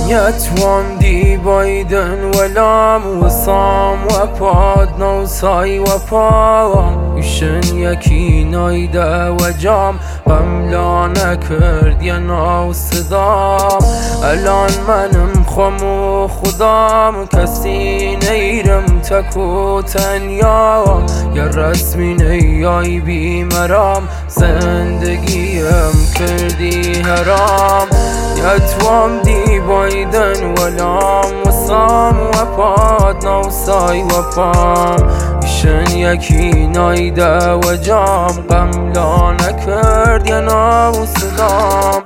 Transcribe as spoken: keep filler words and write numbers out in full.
يتوام دي بايدن ولام وصام وپاد نوسای وپاوام ایشن یکی نایده و جام غملا نکرد یا ناو صدام الان منم خم و خدام کسی نیرم تکو تنیا یا رسمی نیای بیمرام زندگیم کردی حرام یتوام دی بایدن ولام وصام وپاد نوسای وپام ایشن یکی نایده و جام غملا نکرد یا ناو صدام